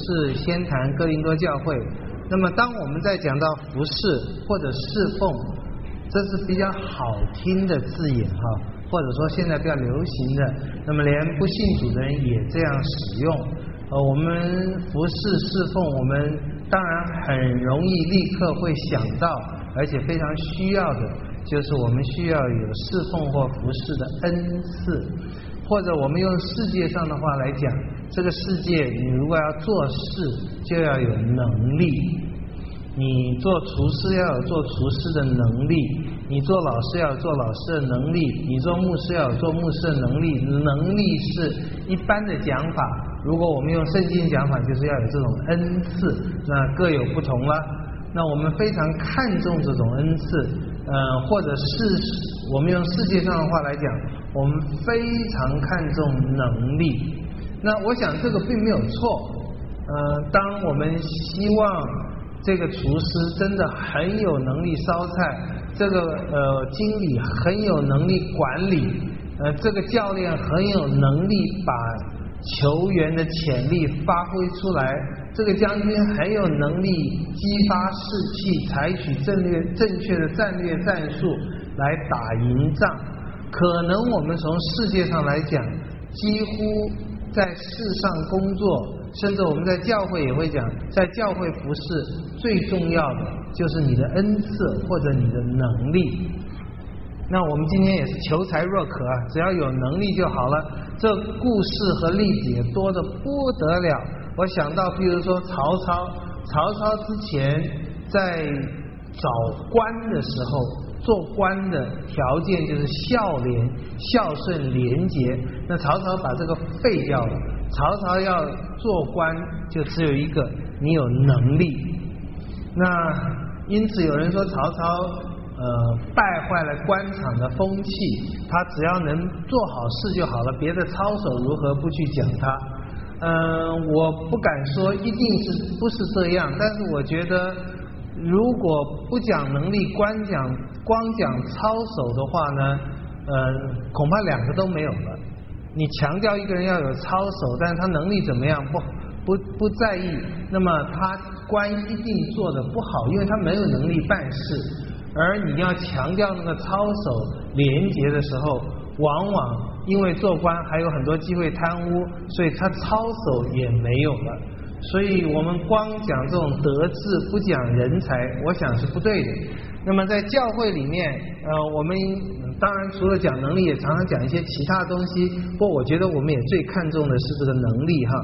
是先谈哥林多教会。那么当我们在讲到服侍或者侍奉，这是比较好听的字眼哈，或者说现在比较流行的，那么连不信主的人也这样使用。我们服侍侍奉，我们当然很容易立刻会想到，而且非常需要的，就是我们需要有侍奉或服侍的恩赐，或者我们用世界上的话来讲，这个世界你如果要做事，就要有能力。你做厨师要有做厨师的能力，你做老师要有做老师的能力，你做牧师要有做牧师的能力。能力是一般的讲法，如果我们用圣经讲法，就是要有这种恩赐，那各有不同了。那我们非常看重这种恩赐，或者是我们用世界上的话来讲，我们非常看重能力。那我想这个并没有错。当我们希望这个厨师真的很有能力烧菜，这个经理很有能力管理，这个教练很有能力把球员的潜力发挥出来，这个将军很有能力激发士气，采取正确的战略战术来打赢仗。可能我们从世界上来讲，几乎在世上工作，甚至我们在教会也会讲，在教会服侍最重要的就是你的恩赐或者你的能力。那我们今天也是求才若渴啊，只要有能力就好了。这故事和例子也多得不得了。我想到比如说曹操之前在找官的时候，做官的条件就是孝顺廉洁，那曹操把这个废掉了。曹操要做官就只有一个，你有能力。那因此有人说曹操败坏了官场的风气，他只要能做好事就好了，别的操守如何不去讲他。我不敢说一定是不是这样，但是我觉得如果不讲能力，光讲操守的话呢，恐怕两个都没有了。你强调一个人要有操守，但是他能力怎么样不在意，那么他官一定做得不好，因为他没有能力办事。而你要强调那个操守廉洁的时候，往往因为做官还有很多机会贪污，所以他操守也没有了。所以我们光讲这种德智不讲人才，我想是不对的。那么在教会里面，我们当然除了讲能力，也常常讲一些其他东西。不过我觉得我们也最看重的是这个能力哈。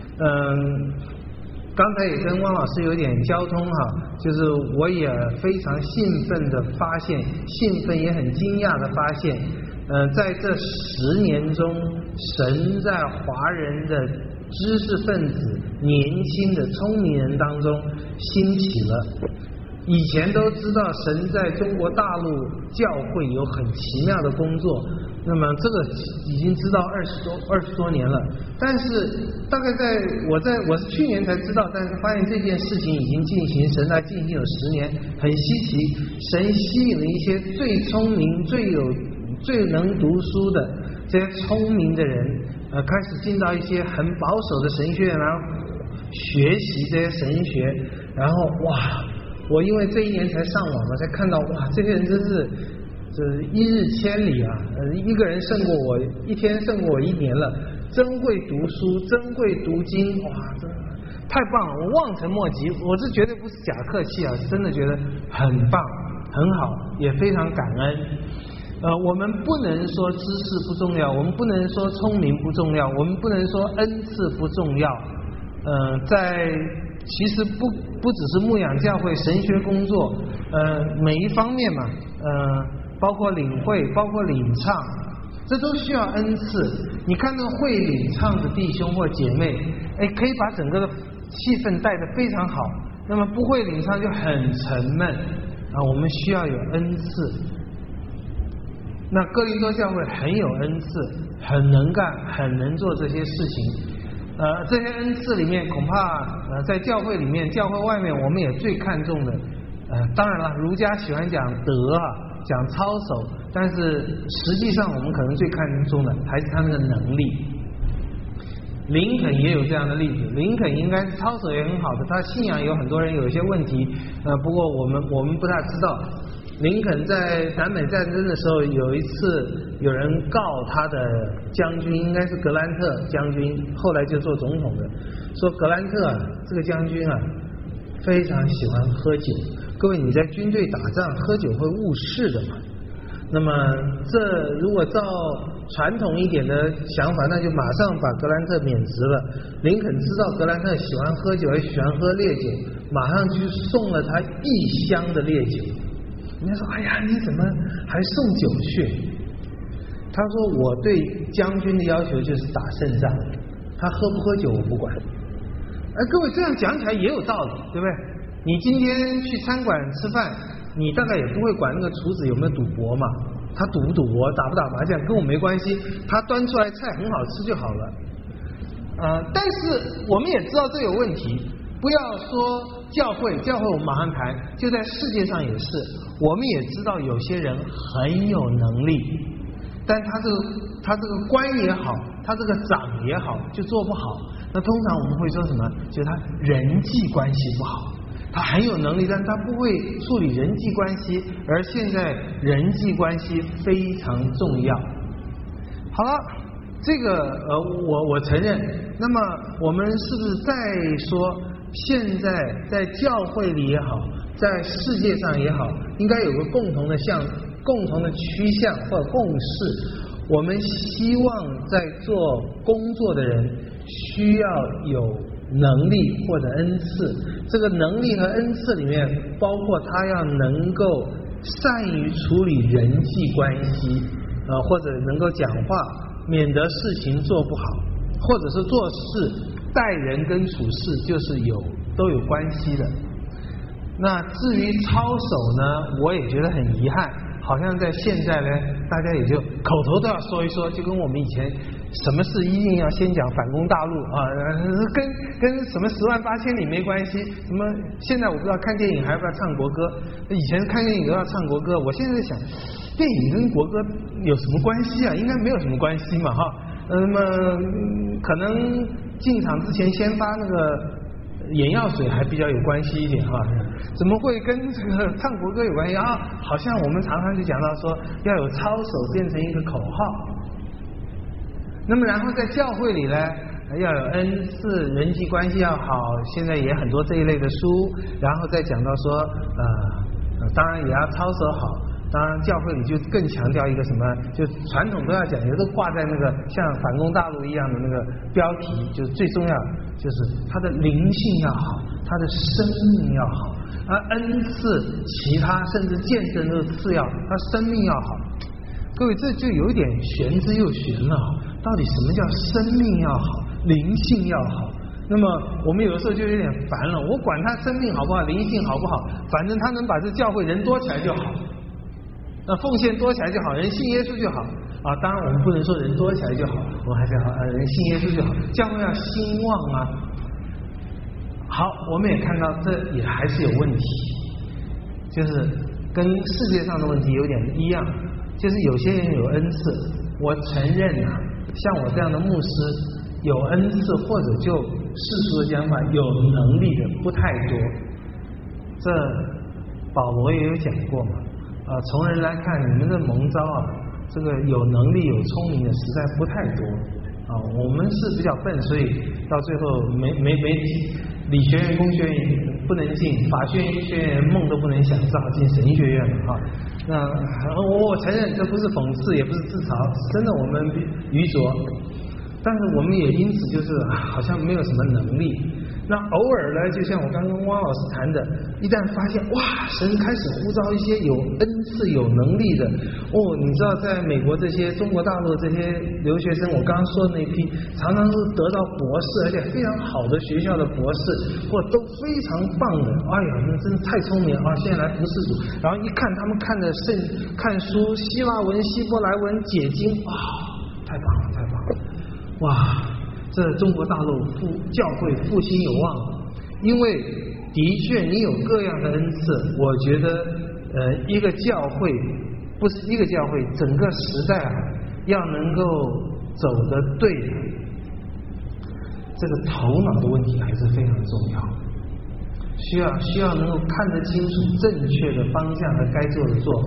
刚才也跟汪老师有点交通哈，就是我也非常兴奋的发现，兴奋也很惊讶的发现，在这10年中，神在华人的知识分子、年轻的聪明人当中兴起了。以前都知道神在中国大陆教会有很奇妙的工作，那么这个已经知道20多年了，但是大概我是去年才知道，但是发现这件事情已经进行，神在进行有10年，很稀奇。神吸引了一些最聪明、最能读书的这些聪明的人，开始进到一些很保守的神学院，然后学习这些神学，然后哇！我因为这一年才上网嘛，才看到哇，这些人真是一日千里啊！一个人胜过我一天，胜过我1年了，真会读书，真会读经，哇，真的太棒了！我望尘莫及，我这绝对不是假客气啊，真的觉得很棒，很好，也非常感恩。我们不能说知识不重要，我们不能说聪明不重要，我们不能说恩赐不重要。其实不只是牧养教会、神学工作，每一方面嘛，包括领会，包括领唱，这都需要恩赐。你看到会领唱的弟兄或姐妹，可以把整个的气氛带得非常好。那么不会领唱就很沉闷啊，我们需要有恩赐。那哥林多教会很有恩赐，很能干，很能做这些事情。这些恩赐里面，恐怕在教会里面、教会外面，我们也最看重的。当然了，儒家喜欢讲德啊，讲操守，但是实际上我们可能最看重的还是他们的能力。 林肯也有这样的例子，林肯应该是操守也很好的，他信仰有很多人有一些问题，不过我们不太知道。林肯在南北战争的时候，有一次有人告他的将军，应该是格兰特将军，后来就做总统的，说格兰特啊，这个将军啊，非常喜欢喝酒。各位，你在军队打仗喝酒会误事的嘛？那么这如果照传统一点的想法，那就马上把格兰特免职了。林肯知道格兰特喜欢喝酒，也喜欢喝烈酒，马上去送了他1箱的烈酒。人家说：“哎呀，你怎么还送酒去？”他说：“我对将军的要求就是打胜仗，他喝不喝酒我不管。”各位这样讲起来也有道理，对不对？你今天去餐馆吃饭，你大概也不会管那个厨子有没有赌博嘛，他赌不赌博，打不打麻将跟我没关系，他端出来菜很好吃就好了。但是我们也知道这有问题，不要说教会我们马上谈，就在世界上也是，我们也知道有些人很有能力，但他这个官也好，他这个长也好，就做不好。那通常我们会说什么？就是他人际关系不好。他很有能力，但他不会处理人际关系，而现在人际关系非常重要。好了，这个我承认。那么我们是不是再说，现在在教会里也好，在世界上也好，应该有个共同的趋向或者共识？我们希望在做工作的人需要有能力或者恩赐，这个能力和恩赐里面包括他要能够善于处理人际关系，或者能够讲话，免得事情做不好，或者是做事待人跟处事就是都有关系的。那至于操守呢，我也觉得很遗憾，好像在现在呢，大家也就口头都要说一说，就跟我们以前什么事一定要先讲反攻大陆啊，跟什么10万8千里没关系。什么现在我不知道看电影还要不要唱国歌，以前看电影都要唱国歌，我现在在想，电影跟国歌有什么关系啊？应该没有什么关系嘛哈。那么可能进场之前先发那个眼药水还比较有关系一点哈，怎么会跟这个唱国歌有关系啊？好像我们常常就讲到说要有操守变成一个口号。那么然后在教会里呢，要有恩赐，人际关系要好，现在也很多这一类的书，然后再讲到说当然也要操守好。当然教会里就更强调一个什么，就传统都要讲，也都挂在那个像反攻大陆一样的那个标题，就是最重要就是他的灵性要好，他的生命要好，而恩赐其他甚至见证都是次要，他生命要好。各位这就有一点玄之又玄了，到底什么叫生命要好，灵性要好？那么我们有的时候就有点烦了，我管他生命好不好，灵性好不好，反正他能把这教会人多起来就好，那奉献多起来就好，人信耶稣就好啊。当然我们不能说人多起来就好，我们还是要人信耶稣就好，教会要兴旺啊。好，我们也看到这也还是有问题，就是跟世界上的问题有点一样，就是有些人有恩赐，我承认啊，像我这样的牧师有恩赐或者就世俗的讲法有能力的不太多，这保罗也有讲过嘛。从人来看，你们的蒙召啊，这个有能力有聪明的实在不太多啊。我们是比较笨，所以到最后没理学院工学院不能进，法学院医学院梦都不能想，只好进神学院了啊。那我承认这不是讽刺也不是自嘲，真的我们愚拙，但是我们也因此就是好像没有什么能力。那偶尔呢，就像我刚刚跟汪老师谈的，一旦发现哇，神开始呼召一些有恩赐有能力的你知道在美国这些中国大陆这些留学生，我刚刚说的那批常常是得到博士，而且非常好的学校的博士，或都非常棒的，哎呀，那真是太聪明啊！现在来服侍主，然后一看他们看书，希腊文、希伯来文解经，太棒了，太棒了，哇！这中国大陆教会复兴有望，因为的确你有各样的恩赐，我觉得一个教会不是一个教会，整个时代要能够走得对， 这个头脑的问题还是非常重要，需要能够看得清楚正确的方向和该做的做法。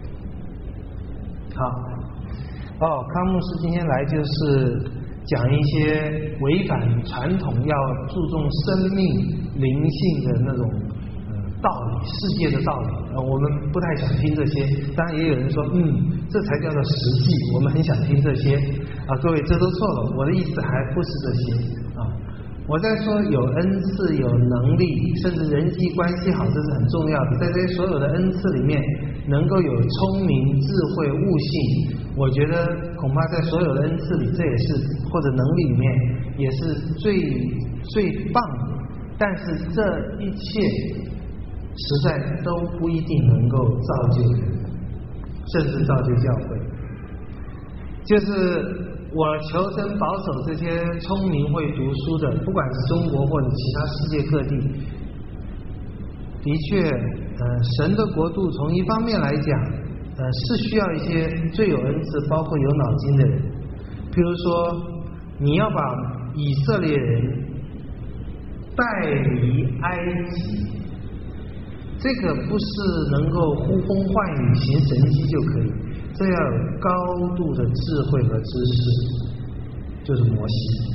好，康牧师今天来就是讲一些违反传统要注重生命灵性的那种道理，世界的道理，我们不太想听这些。当然也有人说，这才叫做实际，我们很想听这些各位这都错了，我的意思还不是这些我在说有恩赐、有能力，甚至人际关系好，这是很重要的。在这些所有的恩赐里面，能够有聪明、智慧、悟性，我觉得恐怕在所有的恩赐里，这也是或者能力里面也是最棒的。但是这一切实在都不一定能够造就人，甚至造就教会。就是我求神保守这些聪明会读书的，不管是中国或者其他世界各地，的确神的国度从一方面来讲是需要一些最有恩赐包括有脑筋的人。比如说你要把以色列人带离埃及，这个不是能够呼风唤雨行神迹就可以，这要有高度的智慧和知识，就是摩西。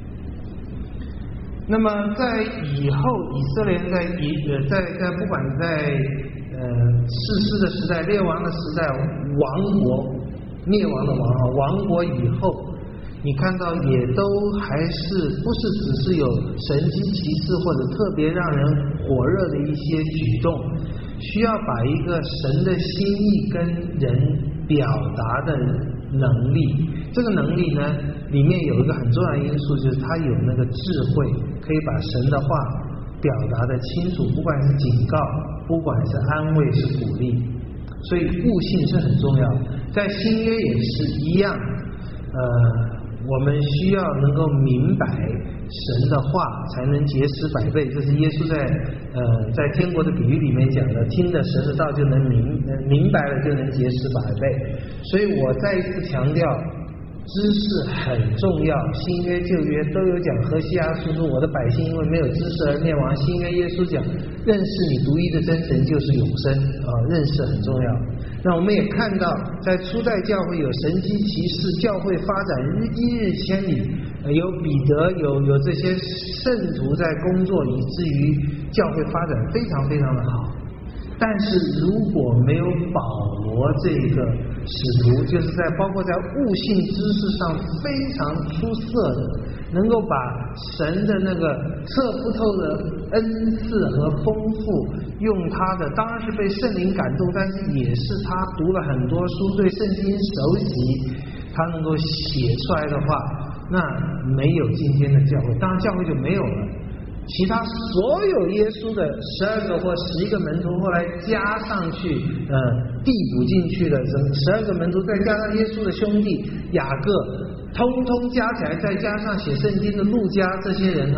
那么在以后以色列人在不管在士师的时代、列王的时代、亡国灭亡的亡国以后，你看到也都还是不是只是有神迹奇事或者特别让人火热的一些举动，需要把一个神的心意跟人表达的能力。这个能力呢，里面有一个很重要的因素，就是他有那个智慧，可以把神的话表达的清楚，不管是警告，不管是安慰，是鼓励。所以悟性是很重要，在新约也是一样。我们需要能够明白神的话，才能结实百倍。这是耶稣在天国的比喻里面讲的，听着神的道就能明白了，就能结实百倍。所以我再一次强调，知识很重要。新约旧约都有讲，何西阿书说我的百姓因为没有知识而灭亡。新约耶稣讲认识你独一的真神就是永生认识很重要。那我们也看到在初代教会有神迹奇事，教会发展一日千里，有彼得有这些圣徒在工作，以至于教会发展非常非常的好。但是如果没有保罗这个使徒，就是包括在悟性知识上非常出色的，能够把神的那个测不透的恩赐和丰富，用他的，当然是被圣灵感动，但是也是他读了很多书，对圣经熟悉，他能够写出来的话，那没有今天的教会，当然教会就没有了。其他所有耶稣的12个或11个门徒，后来加上去递补进去的12个门徒，再加上耶稣的兄弟雅各，通通加起来，再加上写圣经的路加，这些人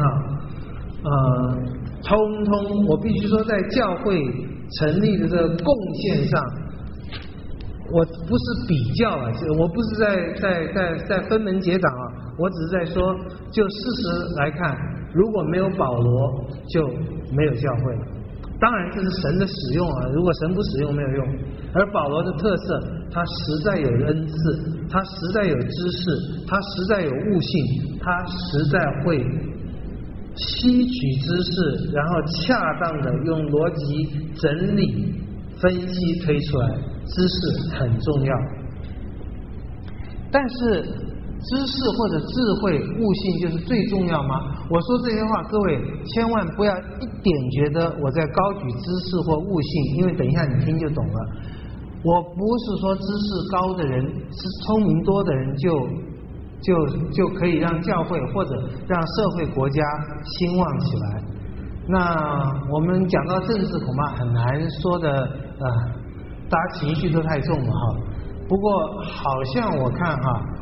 通通我必须说，在教会成立的这个贡献上，我不是比较我不是在分门结党我只是在说，就事实来看，如果没有保罗，就没有教会了。当然这是神的使用如果神不使用没有用。而保罗的特色，他实在有恩赐，他实在有知识，他实在有悟性，他实在会吸取知识，然后恰当的用逻辑整理、分析推出来。知识很重要，但是知识或者智慧、悟性就是最重要吗？我说这些话，各位千万不要一点觉得我在高举知识或悟性，因为等一下你听就懂了。我不是说知识高的人、是聪明多的人就可以让教会或者让社会国家兴旺起来。那我们讲到政治，恐怕很难说的大家情绪都太重了不过好像我看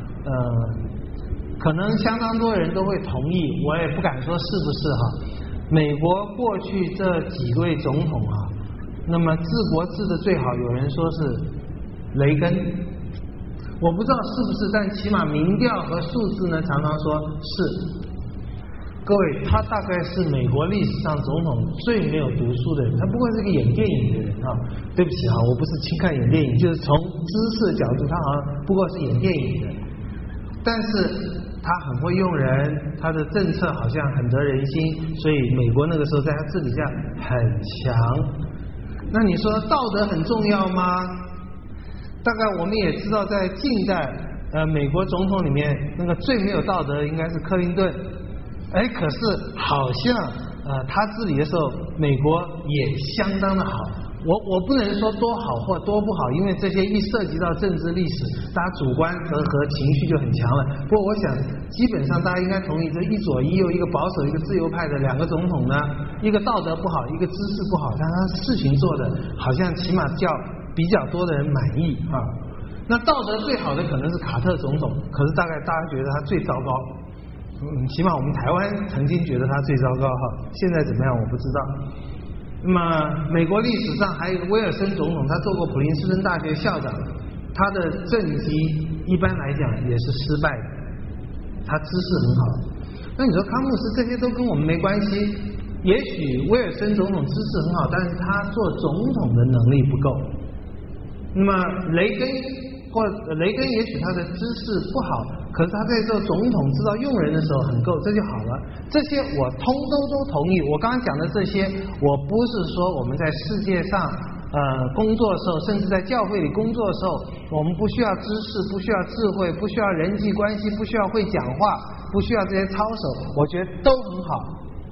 可能相当多人都会同意，我也不敢说是不是美国过去这几位总统那么治国治的最好，有人说是雷根，我不知道是不是，但起码民调和数字呢常常说是。 各位，他大概是美国历史上总统最没有读书的人，他不过是个演电影的人啊。对不起啊，我不是轻看演电影，就是从知识的角度，他好像不过是演电影的。但是他很会用人，他的政策好像很得人心，所以美国那个时候在他治理下很强。那你说道德很重要吗？大概我们也知道，在近代美国总统里面，那个最没有道德应该是克林顿。哎，可是好像他治理的时候，美国也相当的好。我不能说多好或多不好，因为这些一涉及到政治历史，大家主观和情绪就很强了。不过我想，基本上大家应该同意，这一左一右，一个保守一个自由派的两个总统呢，一个道德不好，一个知识不好，但他事情做的好像起码叫比较多的人满意啊。那道德最好的可能是卡特总统，可是大概大家觉得他最糟糕。起码我们台湾曾经觉得他最糟糕哈，现在怎么样我不知道。那么美国历史上还有一个威尔森总统，他做过普林斯顿大学校长，他的政绩一般来讲也是失败的，他知识很好。那你说康姆斯这些都跟我们没关系，也许威尔森总统知识很好，但是他做总统的能力不够。那么雷根也许他的知识不好，可是他在做总统知道用人的时候很够，这就好了。这些我通都同意。我刚刚讲的这些，我不是说我们在世界上工作的时候，甚至在教会里工作的时候，我们不需要知识，不需要智慧，不需要人际关系，不需要会讲话，不需要这些操守，我觉得都很好。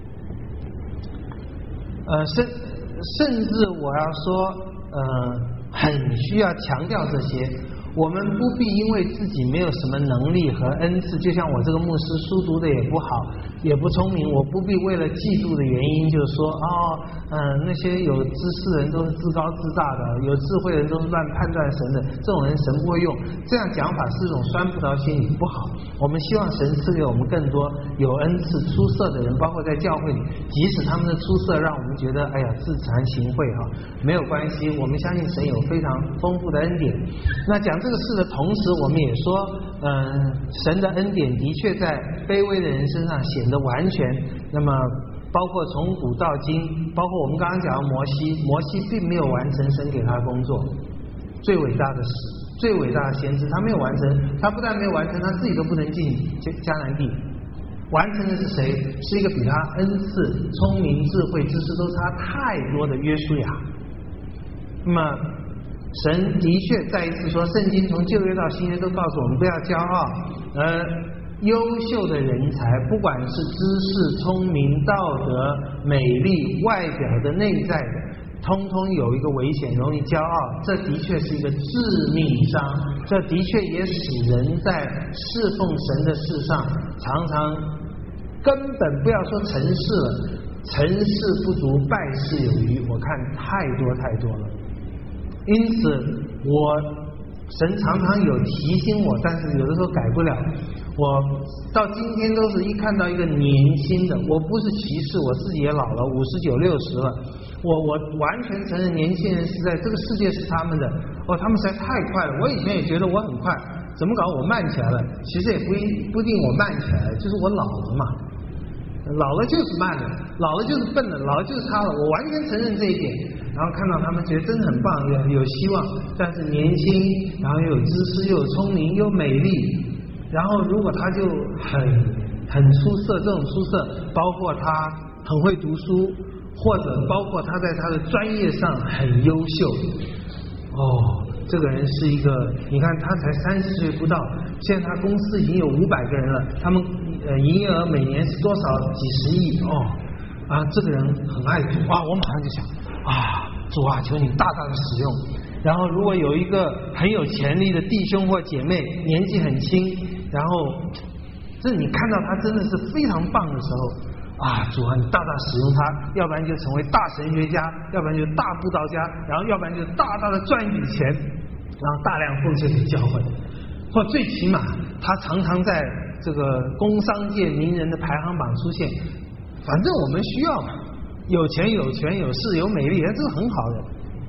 甚至我要说，很需要强调这些。我们不必因为自己没有什么能力和恩赐，就像我这个牧师书读的也不好，也不聪明，我不必为了嫉妒的原因就是说那些有知识的人都是自高自大的，有智慧的人都是乱判断神的，这种人神不会用。这样讲法是一种酸葡萄心理，不好。我们希望神赐给我们更多有恩赐出色的人，包括在教会里，即使他们的出色让我们觉得哎呀自惭形秽哈，没有关系，我们相信神有非常丰富的恩典。那讲这个事的同时，我们也说神的恩典的确在卑微的人身上显得完全。那么包括从古到今，包括我们刚刚讲的摩西并没有完成神给他的工作，最伟大的最伟大的先知他没有完成，他不但没有完成，他自己都不能进迦南地。完成的是谁？是一个比他恩赐、聪明、智慧、知识都差太多的约书亚。那么神的确再一次说，圣经从旧约到新约都告诉我们不要骄傲，优秀的人才，不管是知识、聪明、道德、美丽、外表的、内在的，通通有一个危险，容易骄傲。这的确是一个致命伤，这的确也使人在侍奉神的事上，常常根本不要说成事了，成事不足，败事有余。我看太多了。因此神常常有提醒我，但是有的时候改不了。我到今天都是一看到一个年轻的，我不是歧视，我自己也老了，59、60了，我完全承认年轻人是在这个世界是他们的。他们实在太快了，我以前也觉得我很快，怎么搞我慢起来了？其实也不一定我慢起来了，就是我老了嘛。老了就是慢了，老了就是笨了，老了就是差了，我完全承认这一点。然后看到他们觉得真的很棒，有希望，但是年轻，然后又有知识，又有聪明，又美丽，然后如果他就很出色，这种出色包括他很会读书，或者包括他在他的专业上很优秀。这个人是一个，你看他才30岁不到，现在他公司已经有500个人了，他们营业额每年是多少几十亿这个人很爱主我马上就想主啊，求你大大的使用。然后如果有一个很有潜力的弟兄或姐妹，年纪很轻，然后这你看到他真的是非常棒的时候主啊，你大大使用他，要不然就成为大神学家，要不然就大布道家，然后要不然就大大的赚一笔钱，然后大量奉献给教会，或最起码他常常在这个工商界名人的排行榜出现。反正我们需要嘛，有钱有权有势有美丽，这个很好的。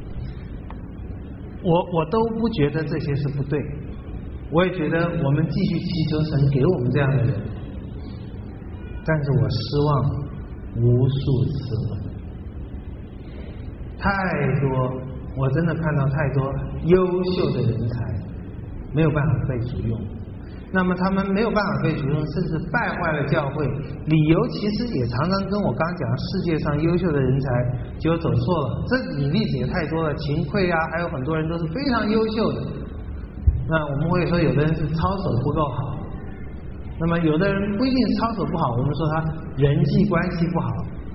我都不觉得这些是不对，我也觉得我们继续祈求神给我们这样的人。 但是我失望无数次了，太多，我真的看到太多优秀的人才没有办法被主用，那么他们没有办法被主用，甚至败坏了教会，理由其实也常常跟我刚刚讲世界上优秀的人才就走错了，这里例子也太多了，秦桧啊，还有很多人都是非常优秀的，那我们会说有的人是操守不够好，那么有的人不一定是操守不好，我们说他人际关系不好，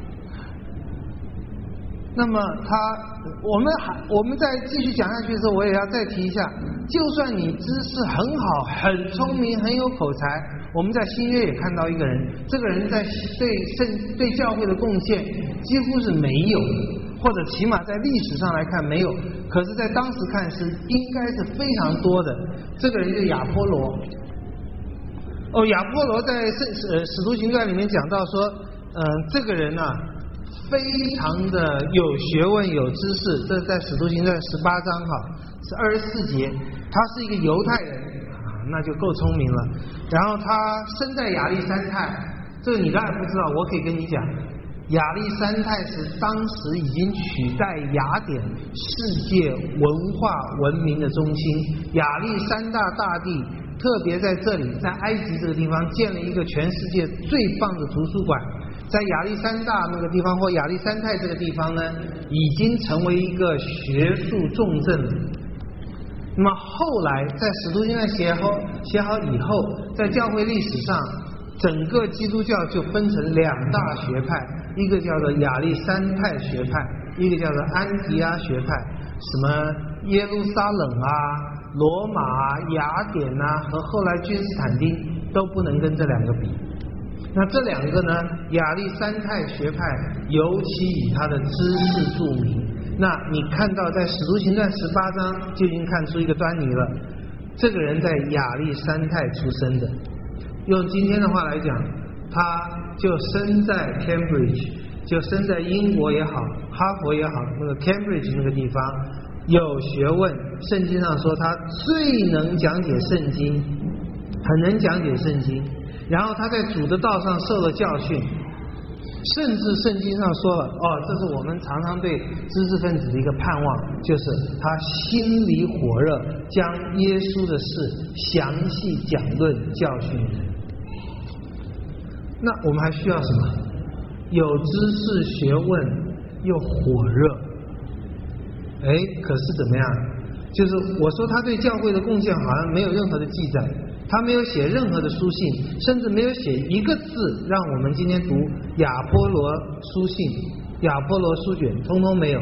那么我们再继续讲下去的时候，我也要再提一下，就算你知识很好、很聪明、很有口才，我们在新约也看到一个人，这个人在对教会的贡献几乎是没有的，或者起码在历史上来看没有，可是在当时看是应该是非常多的。这个人就是亚波罗。亚波罗在使徒行传里面讲到说，这个人啊非常的有学问有知识，这是在使徒行传18章是24节，他是一个犹太人那就够聪明了。然后他生在亚历山泰，这个你当然不知道，我可以跟你讲，亚历山泰是当时已经取代雅典世界文化文明的中心，亚历山大大帝特别在这里，在埃及这个地方建了一个全世界最棒的图书馆，在亚历山大那个地方或亚历山泰这个地方呢，已经成为一个学术重镇了。那么后来在使徒行传写好以后，在教会历史上，整个基督教就分成2大学派，一个叫做亚历山泰学派，一个叫做安提阿学派，什么耶路撒冷啊、罗马啊、雅典啊和后来君士坦丁都不能跟这2个比。那这2个呢，亚历山泰学派尤其以他的知识著名。那你看到在使徒行传18章就已经看出一个端倪了，这个人在亚历山泰出生的，用今天的话来讲，他就生在 Cambridge， 就生在英国也好，哈佛也好，那个 Cambridge 那个地方有学问，圣经上说他最能讲解圣经，很能讲解圣经，然后他在主的道上受了教训，甚至圣经上说了，这是我们常常对知识分子的一个盼望，就是他心里火热，将耶稣的事详细讲论教训人。那我们还需要什么？有知识学问又火热。可是怎么样？就是我说他对教会的贡献好像没有任何的记载，他没有写任何的书信，甚至没有写一个字让我们今天读亚波罗书信、亚波罗书卷，通通没有。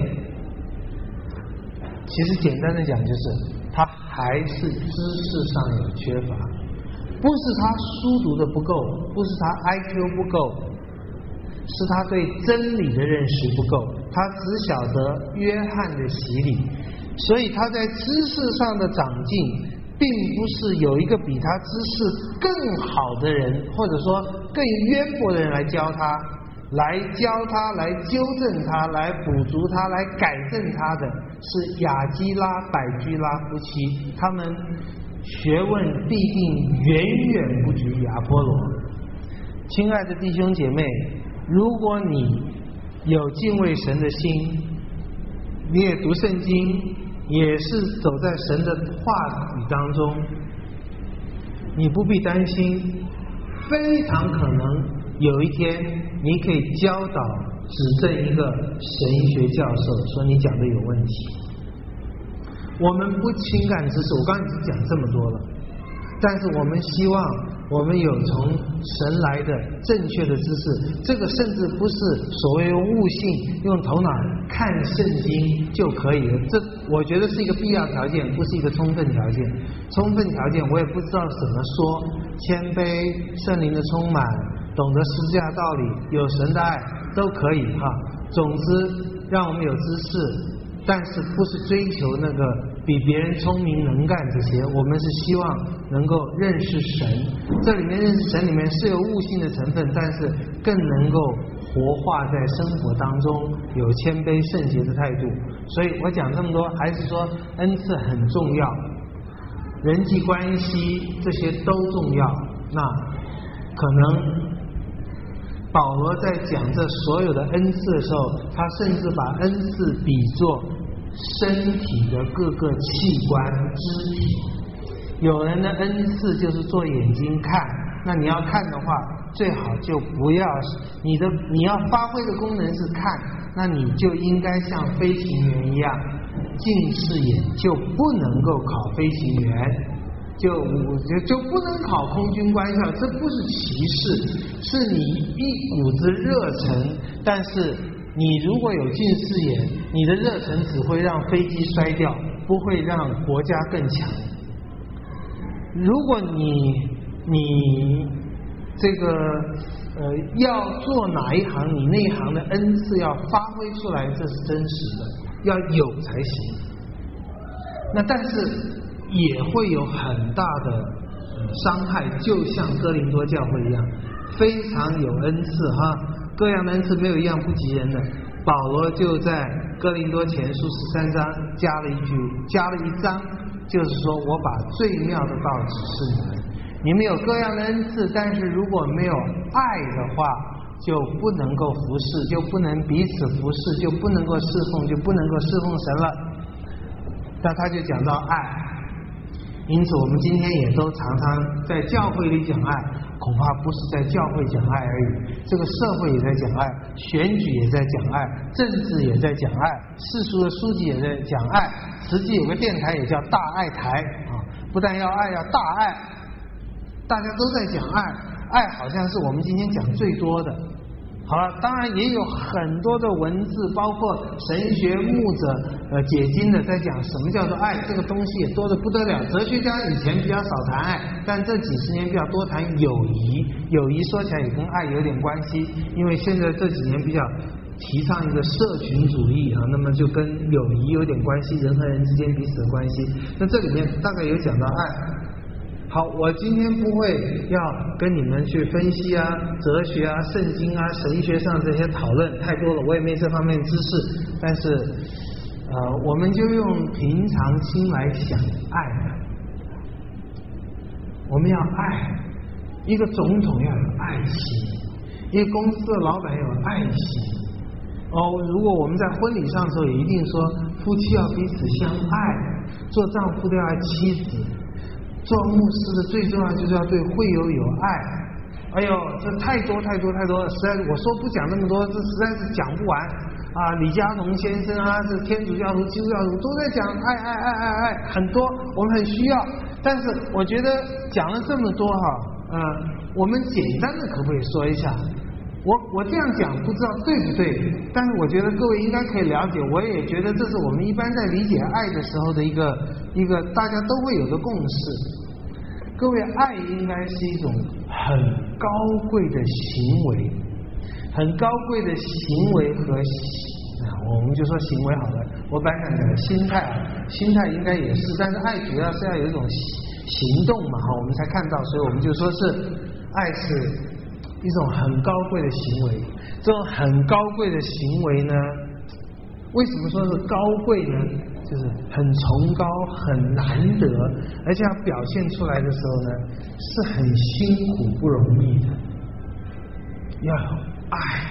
其实简单的讲，就是他还是知识上有缺乏，不是他书读的不够，不是他 IQ 不够，是他对真理的认识不够，他只晓得约翰的洗礼，所以他在知识上的长进并不是有一个比他知识更好的人，或者说更渊博的人来教他，来纠正他，来补足他，来改正他的，是亚基拉、百居拉夫妻，他们学问必定远远不及亚波罗。亲爱的弟兄姐妹，如果你有敬畏神的心，你也读圣经，也是走在神的话语当中，你不必担心，非常可能有一天你可以教导指正一个神学教授说你讲的有问题。我们不情感知识，我刚才已经讲这么多了，但是我们希望我们有从神来的正确的知识，这个甚至不是所谓用悟性用头脑看圣经就可以了，这我觉得是一个必要条件，不是一个充分条件。充分条件我也不知道怎么说，谦卑、圣灵的充满、懂得十字架道理、有神的爱都可以哈。总之让我们有知识，但是不是追求那个比别人聪明能干这些，我们是希望能够认识神。这里面认识神里面是有悟性的成分，但是更能够活化在生活当中，有谦卑圣洁的态度。所以我讲这么多，还是说恩赐很重要，人际关系这些都重要。那可能保罗在讲这所有的恩赐的时候，他甚至把恩赐比作身体的各个器官肢体。有人的恩赐就是做眼睛看，那你要看的话，最好就不要你要发挥的功能是看，那你就应该像飞行员一样，近视眼就不能够考飞行员。就不能考空军官校，这不是歧视，是你一股子热忱，但是你如果有近视眼，你的热忱只会让飞机摔掉，不会让国家更强。如果你这个要做哪一行，你那一行的恩赐要发挥出来，这是真实的，要有才行。那但是也会有很大的伤害，就像哥林多教会一样，非常有恩赐哈，各样的恩赐没有一样不及人的。保罗就在哥林多前书13章加了一章，就是说我把最妙的道指示你们有各样的恩赐，但是如果没有爱的话，就不能够服侍，就不能彼此服侍，就不能够侍奉，就不能够侍奉神了。那他就讲到爱。因此我们今天也都常常在教会里讲爱，恐怕不是在教会讲爱而已，这个社会也在讲爱，选举也在讲爱，政治也在讲爱，世俗的书籍也在讲爱，实际有个电台也叫大爱台啊，不但要爱，要大爱，大家都在讲爱，爱好像是我们今天讲最多的。好了，当然也有很多的文字，包括神学牧者解经的在讲什么叫做爱，这个东西也多得不得了。哲学家以前比较少谈爱，但这几十年比较多谈友谊。友谊说起来也跟爱有点关系，因为现在这几年比较提倡一个社群主义啊，那么就跟友谊有点关系，人和人之间彼此的关系。那这里面大概有讲到爱。好，我今天不会要跟你们去分析啊、哲学啊、圣经啊、神学上这些讨论太多了，我也没这方面知识。但是我们就用平常心来想爱。我们要爱，一个总统要有爱心，一个公司的老板要有爱心。如果我们在婚礼上的时候，也一定说夫妻要彼此相爱，做丈夫的要爱妻子。做牧师的最重要就是要对会友有爱。哎呦，这太多了，实在我说不讲那么多，这实在是讲不完啊！李嘉农先生啊，是天主教徒、基督教徒都在讲爱，很多我们很需要。但是我觉得讲了这么多我们简单的可不可以说一下？我这样讲不知道对不对，但是我觉得各位应该可以了解，我也觉得这是我们一般在理解爱的时候的一个大家都会有的共识。各位，爱应该是一种很高贵的行为，很高贵的行为和我们就说行为好了，我本来想讲心态应该也是，但是爱主要是要有一种行动嘛，我们才看到，所以我们就说是爱是一种很高贵的行为。这种很高贵的行为呢，为什么说是高贵呢？就是很崇高、很难得，而且要表现出来的时候呢，是很辛苦不容易的。要有爱。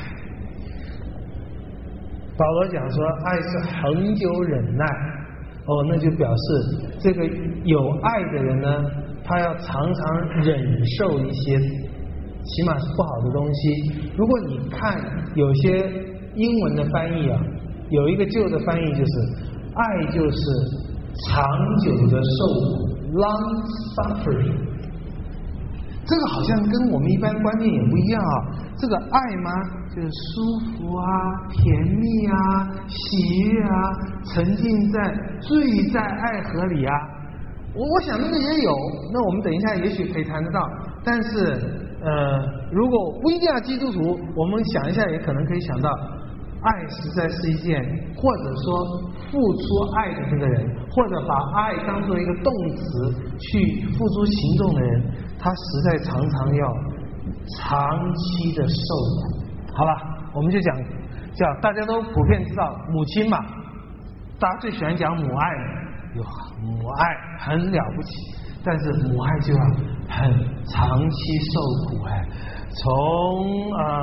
保罗讲说，爱是恒久忍耐。那就表示这个有爱的人呢，他要常常忍受一些起码是不好的东西。如果你看有些英文的翻译有一个旧的翻译就是爱就是长久的受苦 long suffering， 这个好像跟我们一般观念也不一样这个爱吗？就是舒服甜蜜喜悦沉浸在醉在爱河里我想那个也有，那我们等一下也许可以谈得到。但是如果不一定要基督徒，我们想一下也可能可以想到，爱实在是一件，或者说付出爱的这个人，或者把爱当做一个动词去付诸行动的人，他实在常常要长期的受苦。好了，我们就讲大家都普遍知道母亲嘛，大家最喜欢讲母爱了，母爱很了不起，但是母爱就要很长期受苦从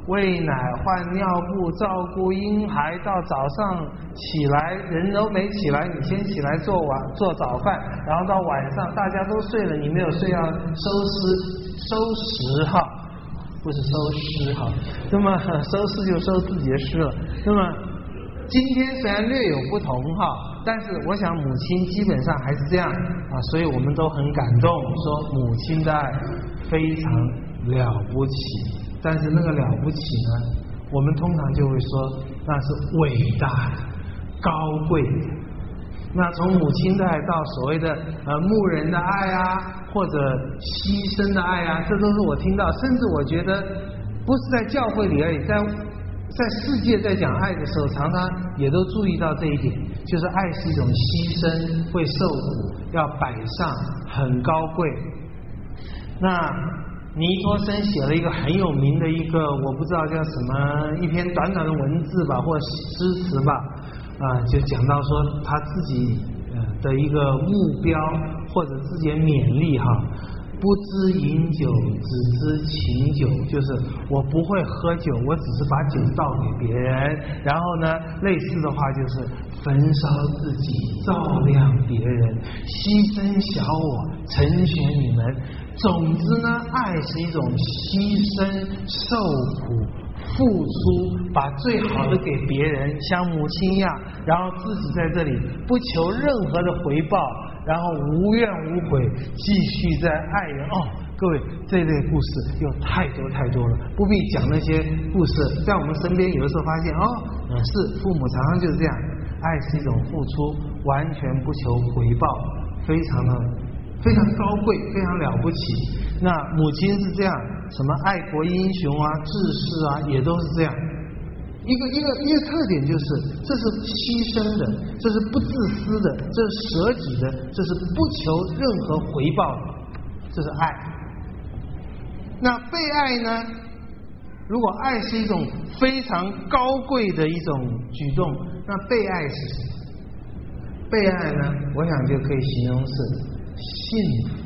喂奶、换尿布、照顾婴孩，到早上起来人都没起来，你先起来做早饭，然后到晚上大家都睡了，你没有睡，要收拾哈，不是收尸哈，那么收拾就收自己的尸了。那么今天虽然略有不同哈，但是我想母亲基本上还是这样啊，所以我们都很感动，说母亲的爱非常了不起。但是那个了不起呢，我们通常就会说那是伟大的、高贵的。那从母亲的爱到所谓的牧人的爱啊，或者牺牲的爱啊，这都是我听到，甚至我觉得不是在教会里而已，在世界在讲爱的时候，常常也都注意到这一点，就是爱是一种牺牲，会受苦，要摆上，很高贵。那尼托生写了一个很有名的一个，我不知道叫什么，一篇短短的文字吧，或者诗词吧，就讲到说他自己的一个目标或者自己的勉励哈，不知饮酒，只知琴酒，就是我不会喝酒，我只是把酒倒给别人。然后呢，类似的话就是焚烧自己，照亮别人，牺牲小我，成全你们。总之呢，爱是一种牺牲、受苦、付出，把最好的给别人，像母亲一样，然后自己在这里不求任何的回报，然后无怨无悔，继续在爱人。各位，这类故事有太多太多了，不必讲那些故事。在我们身边，有的时候发现是父母常常就是这样，爱是一种付出，完全不求回报，非常高贵，非常了不起。那母亲是这样，什么爱国英雄啊、志士啊，也都是这样。一个特点就是，这是牺牲的，这是不自私的，这是舍己的，这是不求任何回报的，这是爱。那被爱呢？如果爱是一种非常高贵的一种举动，那被爱是什么？被爱呢，我想就可以形容是幸福。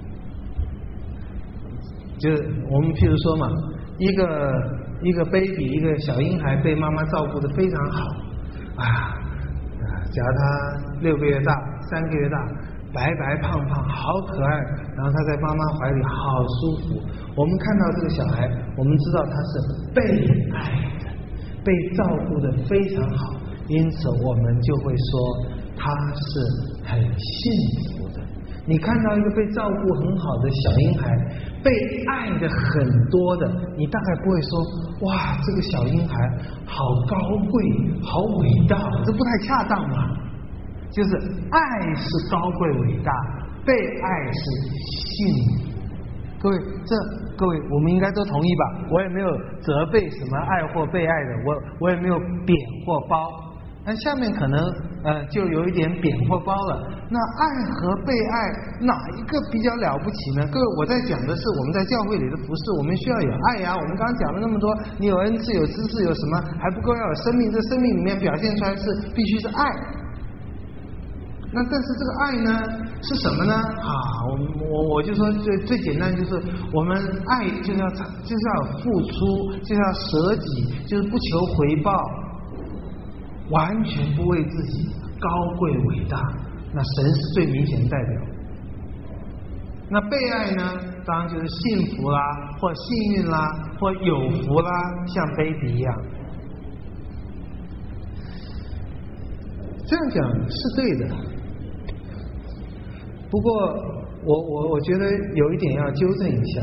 就是我们譬如说嘛，一个 baby， 一个小婴孩被妈妈照顾得非常好假如他6个月大、3个月大，白白胖胖，好可爱，然后他在妈妈怀里好舒服。我们看到这个小孩，我们知道他是被爱的，被照顾得非常好，因此我们就会说他是很幸福的。你看到一个被照顾很好的小婴孩，被爱的很多的，你大概不会说哇，这个小婴孩好高贵，好伟大，这不太恰当嘛。就是爱是高贵伟大，被爱是幸福。各位我们应该都同意吧？我也没有责备什么爱或被爱的，我也没有贬或褒。那下面可能就有一点贬或褒了。那爱和被爱哪一个比较了不起呢？各位，我在讲的是我们在教会里的服事，我们需要有爱呀。我们刚刚讲了那么多，你有恩赐、有知识、有什么还不够，要有生命。这生命里面表现出来是必须是爱。那但是这个爱呢是什么呢？我就说最简单，就是我们爱就是要付出，就是要舍己，就是不求回报，完全不为自己，高贵伟大。那神是最明显的代表。那被爱呢，当然就是幸福啦，或幸运啦，或有福啦，像 baby 一样。这样讲是对的。不过我觉得有一点要纠正一下，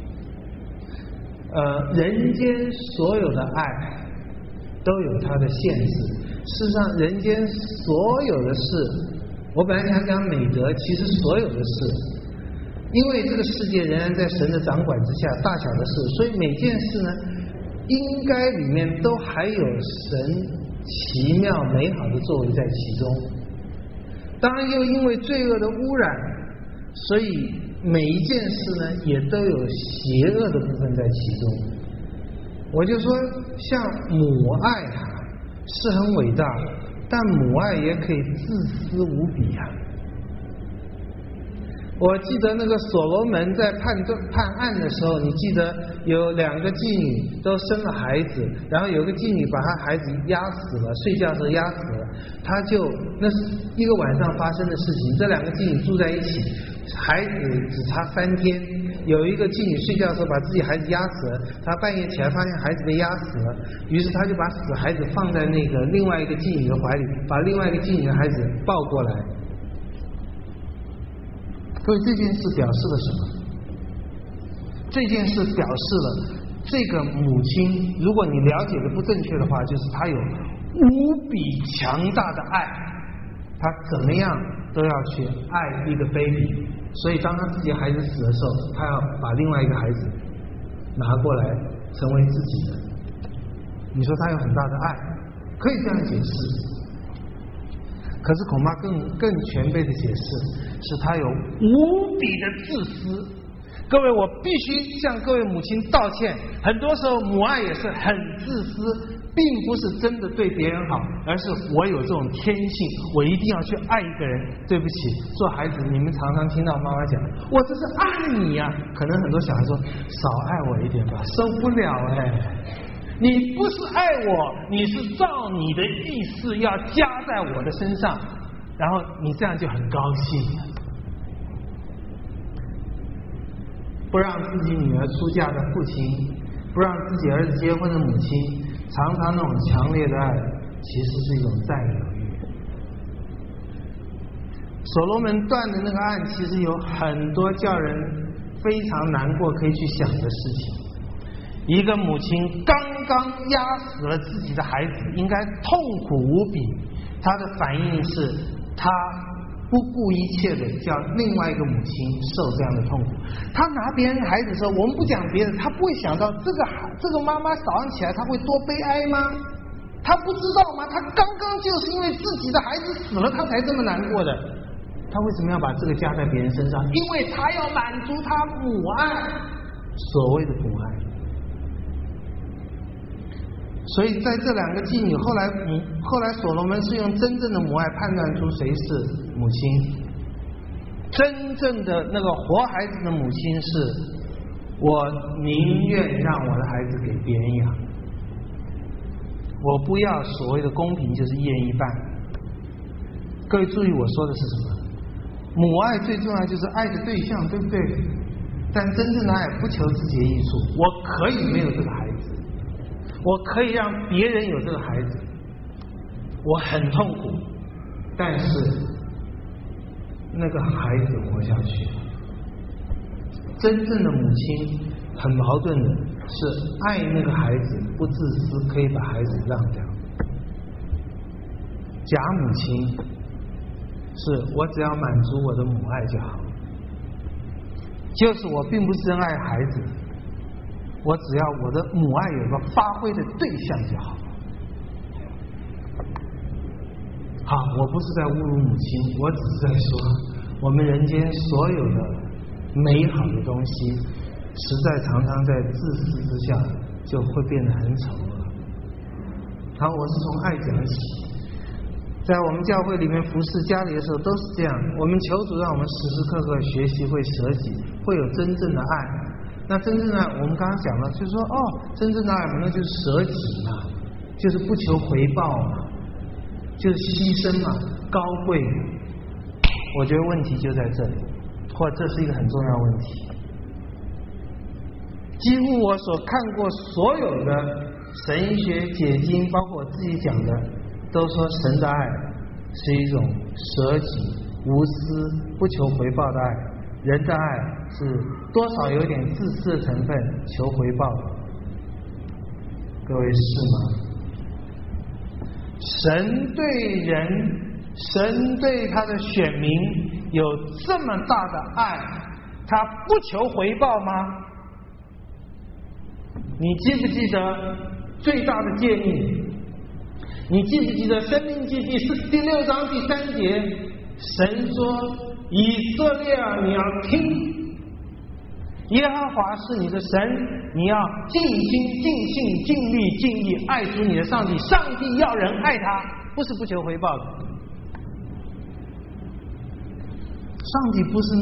人间所有的爱都有它的限制。事实上，人间所有的事，我本来想讲美德，其实所有的事，因为这个世界仍然在神的掌管之下，大小的事，所以每件事呢，应该里面都还有神奇妙美好的作为在其中。当然又因为罪恶的污染，所以每一件事呢也都有邪恶的部分在其中。我就说像母爱是很伟大，但母爱也可以自私无比我记得那个所罗门在判案的时候，你记得有2个妓女都生了孩子，然后有个妓女把她孩子压死了，睡觉的时候压死了，那是一个晚上发生的事情。这2个妓女住在一起，孩子只差3天。有一个妓女睡觉的时候把自己孩子压死了，她半夜起来发现孩子被压死了，于是她就把死孩子放在那个另外一个妓女的怀里，把另外一个妓女的孩子抱过来。各位，这件事表示了什么？这件事表示了这个母亲，如果你了解的不正确的话，就是她有无比强大的爱，她怎么样都要去爱一个 baby。所以当她自己孩子死的时候，她要把另外一个孩子拿过来成为自己的。你说她有很大的爱，可以这样解释。可是恐怕更全备的解释是他有无比的自私。各位，我必须向各位母亲道歉，很多时候母爱也是很自私，并不是真的对别人好，而是我有这种天性，我一定要去爱一个人。对不起，做孩子你们常常听到妈妈讲，我这是爱你呀，可能很多小孩说少爱我一点吧，受不了你不是爱我，你是照你的意思要加在我的身上，然后你这样就很高兴。不让自己女儿出嫁的父亲，不让自己儿子结婚的母亲，常常那种强烈的爱其实是一种占有欲。所罗门断的那个案其实有很多叫人非常难过可以去想的事情。一个母亲刚刚压死了自己的孩子，应该痛苦无比，她的反应是她不顾一切的叫另外一个母亲受这样的痛苦。她拿别人的孩子的时候，我们不讲别的，她不会想到这个妈妈早上起来她会多悲哀吗？她不知道吗？她刚刚就是因为自己的孩子死了，她才这么难过的。她为什么要把这个加在别人身上？因为她要满足她母爱，所谓的母爱。所以在这2个妓女后来所罗门是用真正的母爱判断出谁是母亲。真正的那个活孩子的母亲是，我宁愿让我的孩子给别人养，我不要所谓的公平就是一人一半。各位注意我说的是什么？母爱最重要就是爱的对象，对不对？但真正的爱不求自己的益处，我可以没有这个孩子，我可以让别人有这个孩子，我很痛苦，但是那个孩子活下去了。真正的母亲很矛盾的是爱那个孩子不自私，可以把孩子让掉。假母亲是我只要满足我的母爱就好，就是我并不是真爱孩子，我只要我的母爱有个发挥的对象就好。好，我不是在侮辱母亲，我只是在说我们人间所有的美好的东西，实在常常在自私之下就会变得很丑恶。好，我是从爱讲起。在我们教会里面服侍家里的时候都是这样，我们求主让我们时时刻刻学习会舍己，会有真正的爱。那真正的爱我们刚刚讲了，就是说真正的爱那就是舍己嘛，就是不求回报嘛，就是牺牲嘛，高贵。我觉得问题就在这里，或这是一个很重要的问题。几乎我所看过所有的神学解经，包括我自己讲的，都说神的爱是一种舍己无私不求回报的爱，人的爱是多少有点自私的成分，求回报的。各位是吗？神对人，神对他的选民有这么大的爱，他不求回报吗？你记不记得最大的诫命？你记不记得申命记第6章第3节，神说以色列啊，你要听，耶和华是你的神，你要尽心尽性尽力尽意爱主你的上帝，上帝要人爱他，不是不求回报的。 上帝不是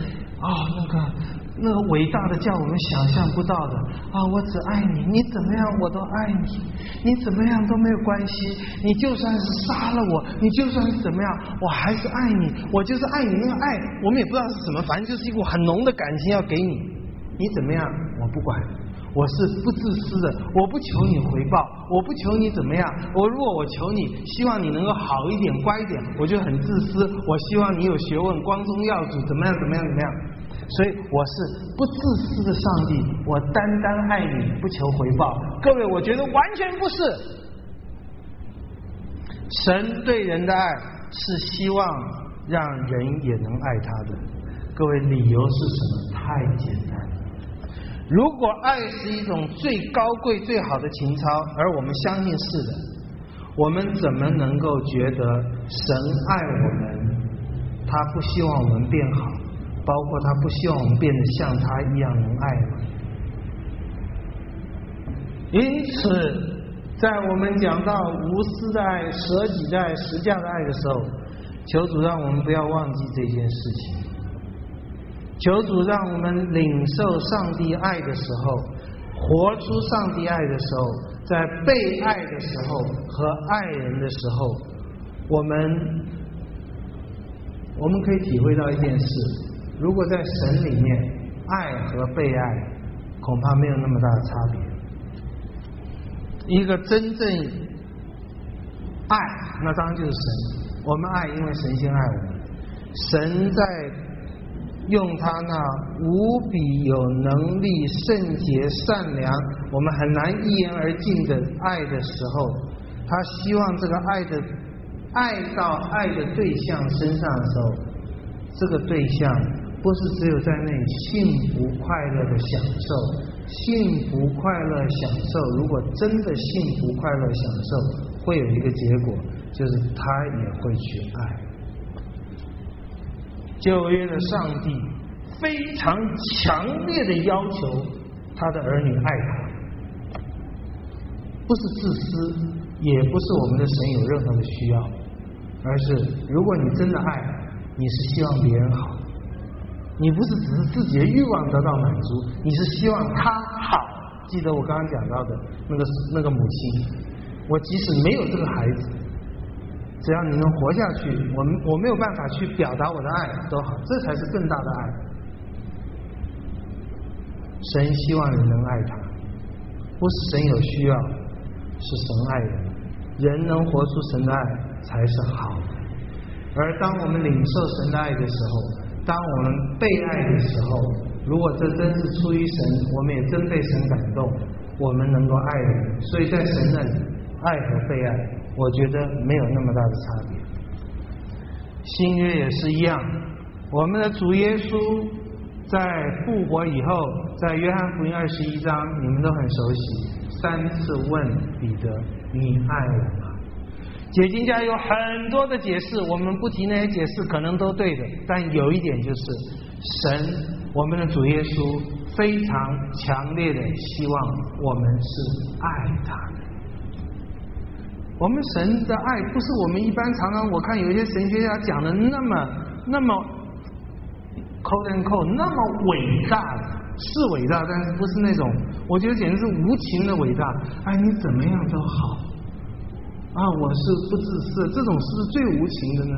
那个伟大的叫我们想象不到的啊！我只爱你，你怎么样我都爱你，你怎么样都没有关系，你就算是杀了我，你就算是怎么样，我还是爱你，我就是爱你那个爱，我们也不知道是什么，反正就是一股很浓的感情要给你，你怎么样我不管，我是不自私的，我不求你回报，我不求你怎么样，如果我求你，希望你能够好一点乖一点，我就很自私，我希望你有学问，光宗耀祖，怎么样怎么样怎么样。所以我是不自私的上帝，我单单爱你，不求回报。各位，我觉得完全不是。神对人的爱是希望让人也能爱他的。各位，理由是什么？太简单了。如果爱是一种最高贵最好的情操，而我们相信是的，我们怎么能够觉得神爱我们，他不希望我们变好，包括他不希望我们变得像他一样能爱吗？因此在我们讲到无私的爱、舍己的爱、实价的爱的时候，求主让我们不要忘记这件事情，求主让我们领受上帝爱的时候，活出上帝爱的时候，在被爱的时候和爱人的时候，我们可以体会到一件事，如果在神里面，爱和被爱恐怕没有那么大的差别。一个真正爱，那当然就是神。我们爱，因为神先爱我们。神在用他那无比有能力、圣洁、善良，我们很难一言而尽的爱的时候，他希望这个爱到爱的对象身上的时候，这个对象不是只有在那里幸福快乐的享受，幸福快乐享受，如果真的幸福快乐享受，会有一个结果，就是他也会去爱。旧约的上帝非常强烈的要求他的儿女爱他，不是自私，也不是我们的神有任何的需要，而是如果你真的爱，你是希望别人好，你不是只是自己的欲望得到满足，你是希望他好。记得我刚刚讲到的那个母亲，我即使没有这个孩子，只要你能活下去，我没有办法去表达我的爱都好，这才是更大的爱。神希望人能爱他，不是神有需要，是神爱人，人能活出神的爱才是好的。而当我们领受神的爱的时候，当我们被爱的时候，如果这真是出于神，我们也真被神感动，我们能够爱人。所以在神那里，爱和被爱，我觉得没有那么大的差别。新约也是一样，我们的主耶稣在复活以后，在约翰福音21章，你们都很熟悉，3次问彼得：你爱我吗？解经家有很多的解释，我们不提那些解释，可能都对的，但有一点就是神，我们的主耶稣非常强烈的希望我们是爱他的。我们神的爱不是我们一般常常我看有一些神学家讲的那么quote and quote 那么伟大的，是伟大，但是不是那种我觉得简直是无情的伟大。哎，你怎么样都好啊，我是不自私，这种是不是最无情的呢？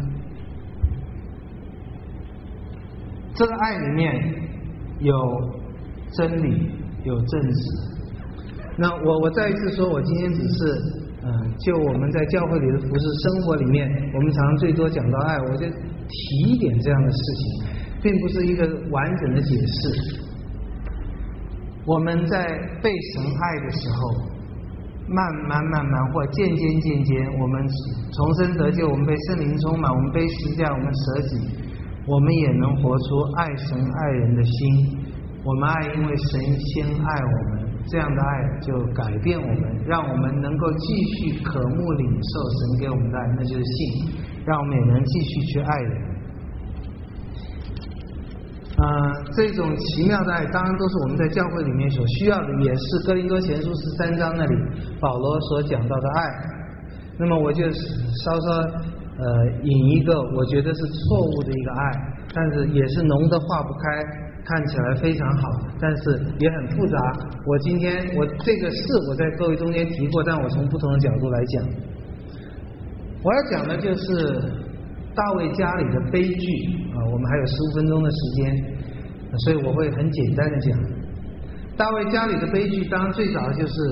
这个爱里面有真理，有正直。那我再一次说，我今天只是就我们在教会里的服事生活里面，我们常常最多讲到爱，我就提一点这样的事情，并不是一个完整的解释。我们在被神爱的时候，慢慢或渐渐，我们重生得救，我们被圣灵充满，我们背十字架，我们舍己，我们也能活出爱神爱人的心。我们爱，因为神先爱我们，这样的爱就改变我们，让我们能够继续渴慕领受神给我们的爱，那就是信，让我们也能继续去爱人。这种奇妙的爱当然都是我们在教会里面所需要的，也是哥林多前书13章那里保罗所讲到的爱。那么我就稍引一个我觉得是错误的一个爱， 但是也是浓得化不开，看起来非常好，但是也很复杂。我今天这个事我在各位中间提过，但我从不同的角度来讲。我要讲的就是大卫家里的悲剧啊，我们还有15分钟的时间，所以我会很简单的讲。大卫家里的悲剧，当然最早的就是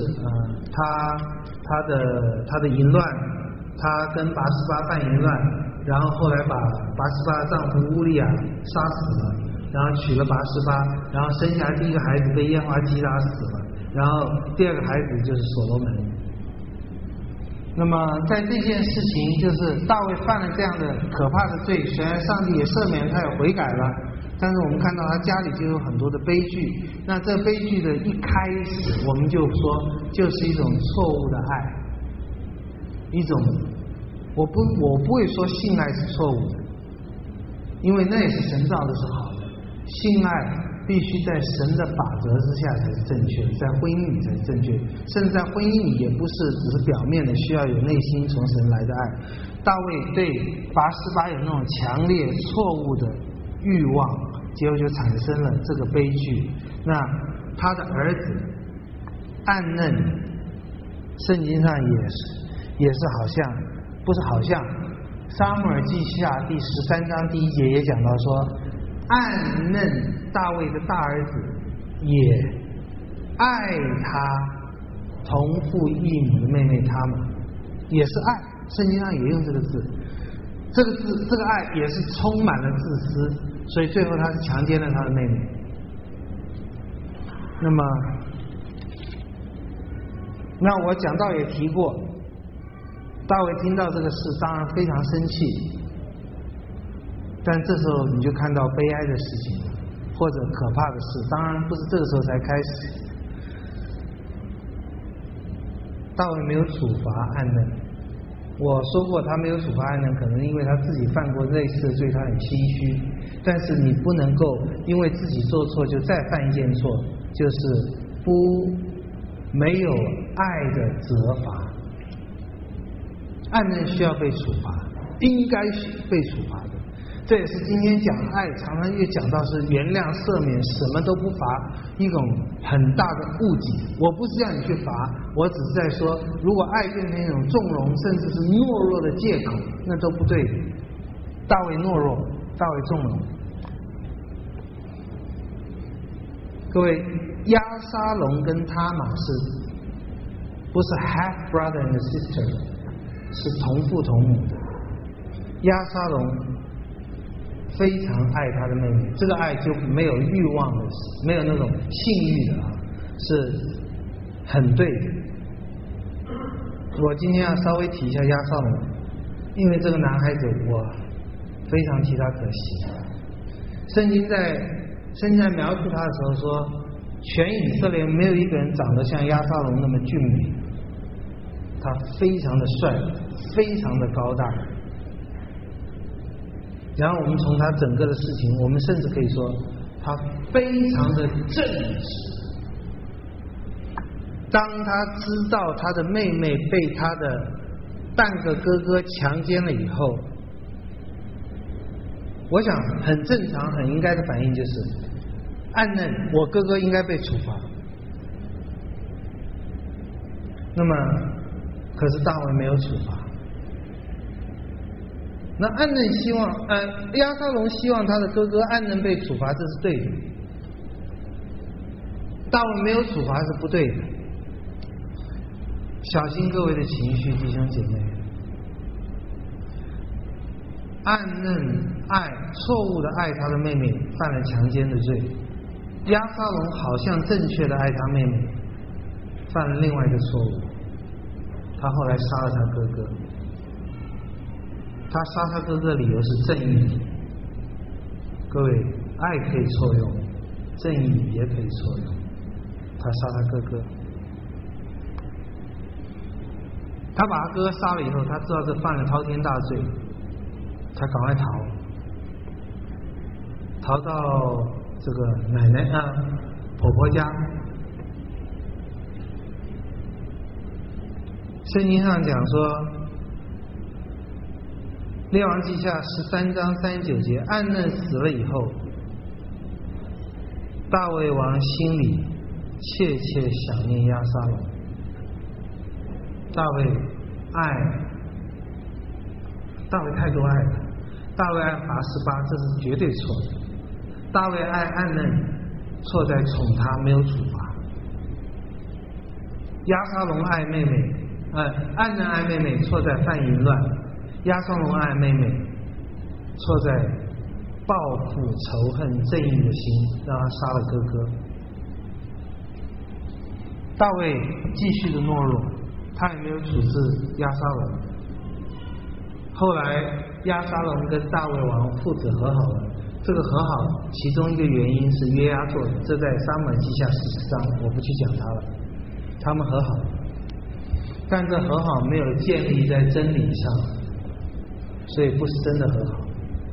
他的淫乱，他跟拔示巴犯淫乱，然后后来把拔示巴的丈夫乌利亚杀死了，然后娶了拔示巴，然后生下第一个孩子被耶和华击打死了，然后第二个孩子就是所罗门。那么在这件事情，就是大卫犯了这样的可怕的罪，虽然上帝也赦免他，也悔改了，但是我们看到他家里就有很多的悲剧。那这悲剧的一开始，我们就说就是一种错误的爱，一种我不会说性爱是错误的，因为那也是神造的是好的，性爱必须在神的法则之下才是正确的，在婚姻里才是正确的，甚至在婚姻里也不是只是表面的，需要有内心从神来的爱。大卫对拔示巴有那种强烈错误的欲望，结果就产生了这个悲剧。那他的儿子暗嫩，圣经上也是好像不是好像，撒母耳记下第13章第1节也讲到说，暗嫩大卫的大儿子也爱他同父异母的妹妹他们，也是爱，圣经上也用这个字，这个爱也是充满了自私，所以最后他是强奸了他的妹妹。那我讲到也提过，大卫听到这个事当然非常生气，但这时候你就看到悲哀的事情或者可怕的事，当然不是这个时候才开始。大卫没有处罚暗嫩，我说过他没有处罚暗嫩，可能因为他自己犯过类似的罪，他很心虚，但是你不能够因为自己做错就再犯一件错，就是没有爱的责罚。暗嫩需要被处罚，应该被处罚的，这也是今天讲爱常常又讲到是原谅赦免，什么都不罚，一种很大的误解。我不是让你去罚，我只是在说，如果爱变成一种纵容甚至是懦弱的借口，那都不对。大卫懦弱，大卫纵容。各位，押沙龙跟他玛不是 half brother and sister， 是同父同母的。押沙龙非常爱他的妹妹，这个爱就没有欲望的，没有那种性欲的是很对的。我今天要稍微提一下押沙龙，因为这个男孩子我非常替他可惜。圣经在描述他的时候说，全以色列没有一个人长得像押沙龙那么俊美，他非常的帅，非常的高大。然后我们从他整个的事情，我们甚至可以说他非常的正直。当他知道他的妹妹被他的半个哥哥强奸了以后，我想很正常很应该的反应就是，暗嫩，我哥哥应该被处罚。那么可是大卫没有处罚。那暗嫩希望押沙龙希望他的哥哥暗嫩被处罚，这是对的。大卫没有处罚是不对的。小心各位的情绪，弟兄姐妹。暗嫩错误的爱他的妹妹，犯了强奸的罪。押沙龙好像正确的爱他妹妹，犯了另外一个错误，他后来杀了他哥哥。他杀他哥哥的理由是正义。各位，爱可以错用，正义也可以错用。他杀他哥哥，他把他哥哥杀了以后，他知道这犯了滔天大罪，他赶快逃到这个奶奶婆婆家。圣经上讲说， 列王记下13章39节，暗嫩死了以后，大卫王心里切切想念押沙龙。大卫太多爱了，大卫爱拔示巴，这是绝对错的。大卫爱暗嫩，错在宠他没有处罚。押沙龙爱妹妹，暗嫩爱妹妹，错在犯淫乱。押沙龙爱妹妹，错在报复仇恨正义的心，让他杀了哥哥。大卫继续的懦弱，他也没有处置押沙龙。后来押沙龙跟大卫王父子和好了，这个和好其中一个原因是约押做的，这在撒母耳记下40章，我不去讲它了。他们和好，但这和好没有建立在真理上，所以不是真的和好。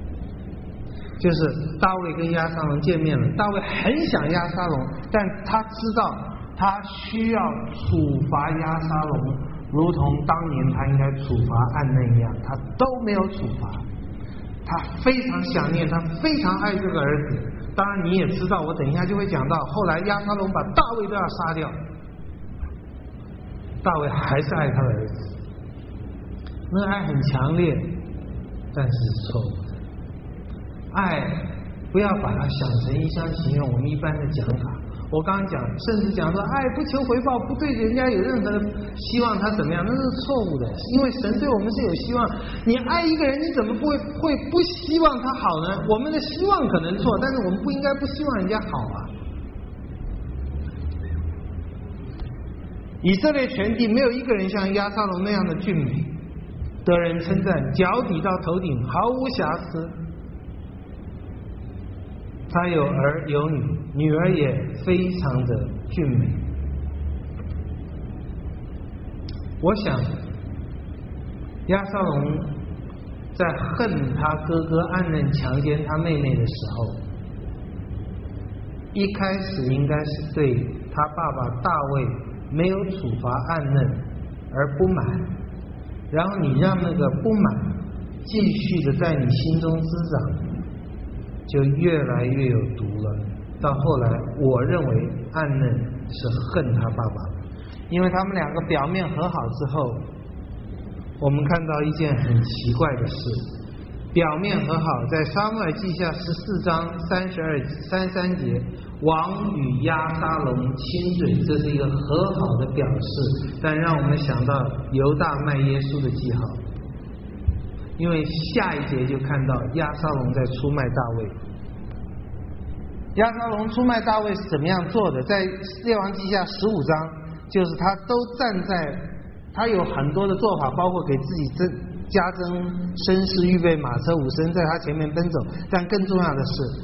就是大卫跟押沙龙见面了，大卫很想押沙龙，但他知道他需要处罚押沙龙，如同当年他应该处罚暗嫩一样，他都没有处罚。他非常想念，他非常爱这个儿子。当然你也知道，我等一下就会讲到，后来押沙龙把大卫都要杀掉，大卫还是爱他的儿子，那爱很强烈，但是错误的爱，不要把它想成一厢情愿我们一般的讲法。我刚刚讲，甚至讲说爱不求回报，不对人家有任何的希望他怎么样，那是错误的。因为神对我们是有希望，你爱一个人，你怎么会不希望他好呢？我们的希望可能错，但是我们不应该不希望人家好啊。以色列全地没有一个人像押沙龙那样的俊美，得人称赞，脚底到头顶毫无瑕疵。他有儿有女，女儿也非常的俊美。我想押沙龙在恨他哥哥暗嫩强奸他妹妹的时候，一开始应该是对他爸爸大卫没有处罚暗嫩而不满，然后你让那个不满继续的在你心中滋长，就越来越有毒了。到后来我认为暗嫩是恨他爸爸，因为他们两个表面和好之后，我们看到一件很奇怪的事，表面和好，在撒母耳记下14章33节，王与押沙龙亲嘴，这是一个和好的表示，但让我们想到犹大卖耶稣的记号，因为下一节就看到押沙龙在出卖大卫。押沙龙出卖大卫是怎么样做的？在列王记下15章，就是他都站在，他有很多的做法，包括给自己加增声势，预备马车5声在他前面奔走。但更重要的是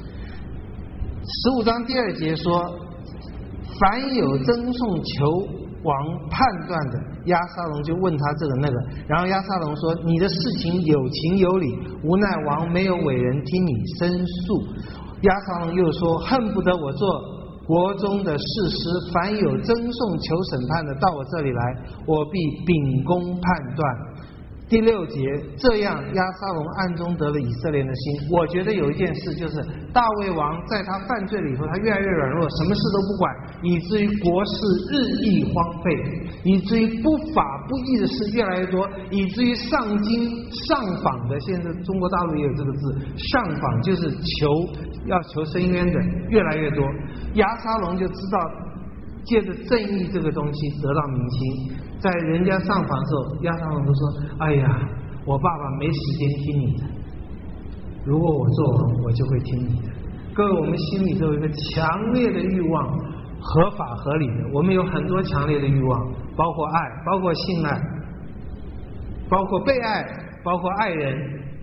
15章第2节说，凡有赠送求王判断的，押沙龙就问他这个那个，然后押沙龙说，你的事情有情有理，无奈王没有委人听你申诉。押沙龙又说，恨不得我做国中的士师，凡有赠送求审判的到我这里来，我必秉公判断。第6节，这样押沙龙暗中得了以色列的心。我觉得有一件事，就是大卫王在他犯罪了以后，他越来越软弱，什么事都不管，以至于国事日益荒废，以至于不法不义的事越来越多，以至于上京上访的，现在中国大陆也有这个字，上访就是要求伸冤的越来越多。押沙龙就知道借着正义这个东西得到民心，在人家上访的时候，押沙龙都说，哎呀，我爸爸没时间听你的，如果我做王，我就会听你的。各位，我们心里都有一个强烈的欲望，合法合理的，我们有很多强烈的欲望，包括爱，包括性爱，包括被爱，包括爱人，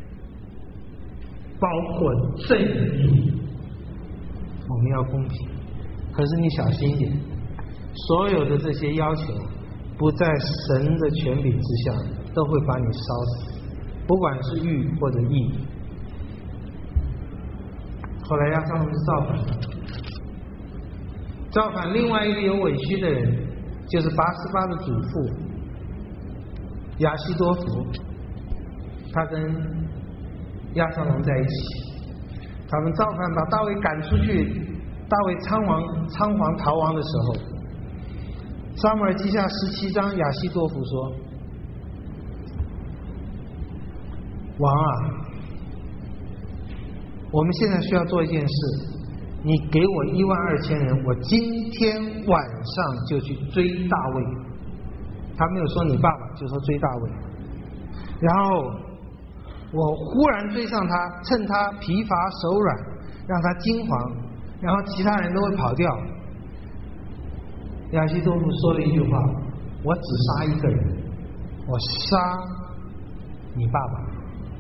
包括正义，我们要公平。可是你小心一点，所有的这些要求不在神的权柄之下，都会把你烧死，不管是欲或者义。后来押沙龙就造反另外一个有委屈的人，就是拔示巴的祖父亚希多弗，他跟押沙龙在一起。他们造反把大卫赶出去，大卫仓皇逃亡的时候，撒母耳记下17章，亚希多弗说：王啊，我们现在需要做一件事，你给我12000人，我今天晚上就去追大卫。他没有说你爸爸，就说追大卫。然后我忽然追上他，趁他疲乏手软，让他惊慌，然后其他人都会跑掉。亚希多弗说了一句话：我只杀一个人，我杀你爸爸。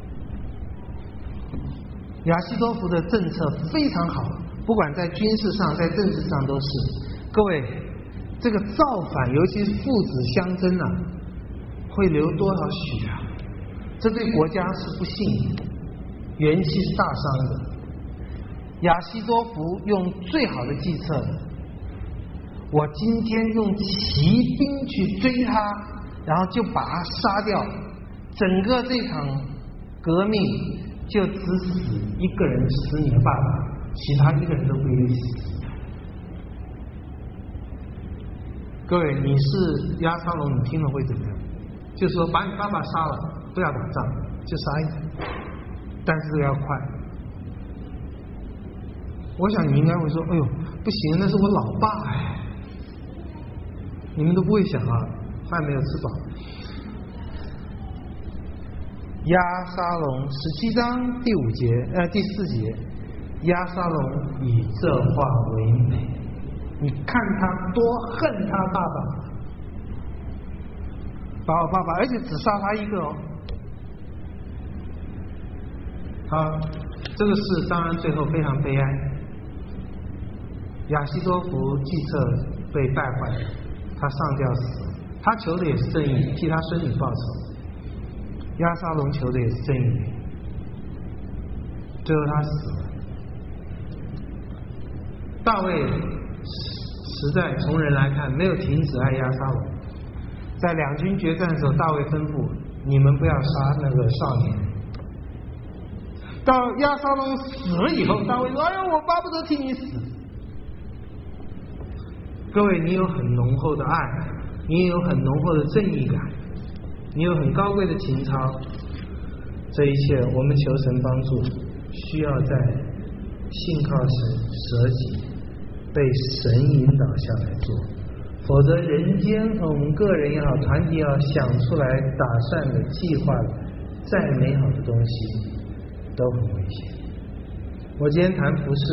亚希多弗的政策非常好，不管在军事上在政治上都是。各位，这个造反尤其是父子相争啊，会流多少血啊，这对国家是不幸的，元气是大伤的。亚希多弗用最好的计策，我今天用骑兵去追他，然后就把他杀掉，整个这场革命就只死一个人，死你的爸爸，其他一个人都不会死。各位，你是押沙龙，你听了会怎么样？就是说把你爸爸杀了，不要打仗，就杀一个，但是要快。我想你应该会说：哎呦，不行，那是我老爸哎。你们都不会想啊，饭没有吃饱。押沙龙17章第4节，押沙龙以这话为美。你看他多恨他爸爸，把我爸爸，而且只杀他一个哦。好，这个事当然最后非常悲哀。亚希多弗计策被败坏，他上吊死了。他求的也是正义，替他孙女报仇。押沙龙求的也是正义，最后他死了。大卫实在从人来看没有停止爱押沙龙，在两军决战的时候，大卫吩咐你们不要杀那个少年。到押沙龙死了以后，大卫说：哎呀，我巴不得替你死。各位，你有很浓厚的爱，你有很浓厚的正义感，你有很高贵的情操，这一切我们求神帮助，需要在信靠神舍己，被神引导下来做，否则人间我们个人也好，团体也好，想出来打算的计划再美好的东西都很危险。我今天谈服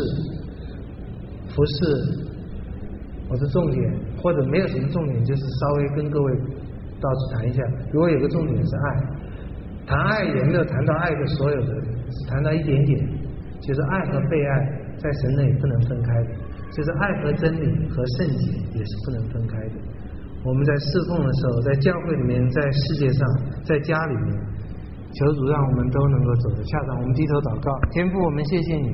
饰我的重点或者没有什么重点，就是稍微跟各位到处谈一下。如果有个重点是爱，谈爱也没有谈到爱的所有的，只谈到一点点，就是爱和被爱在神内不能分开的，就是爱和真理和圣洁也是不能分开的。我们在侍奉的时候，在教会里面，在世界上，在家里面，求主让我们都能够走得恰当。我们低头祷告。天父，我们谢谢你，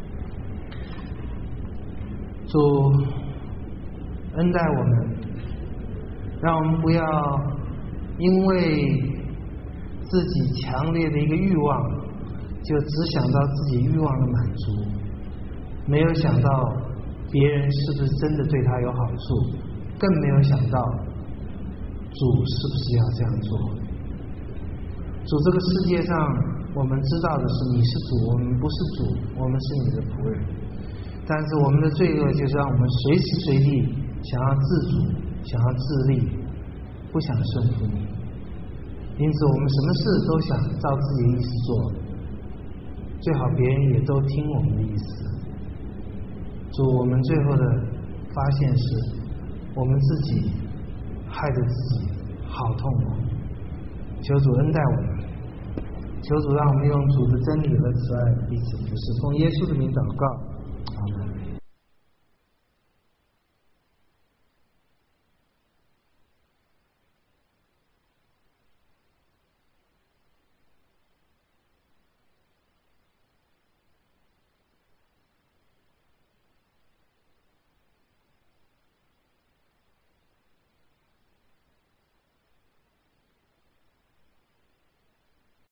主恩待我们，让我们不要因为自己强烈的一个欲望，就只想到自己欲望的满足，没有想到别人是不是真的对他有好处，更没有想到主是不是要这样做。主，这个世界上我们知道的是你是主，我们不是主，我们是你的仆人，但是我们的罪恶就是让我们随时随地想要自主，想要自立，不想顺服你。因此我们什么事都想照自己的意思做，最好别人也都听我们的意思。主，我们最后的发现是我们自己害得自己好痛苦，求主恩待我们，求主让我们用主的真理和慈爱彼此服侍，奉耶稣的名祷告。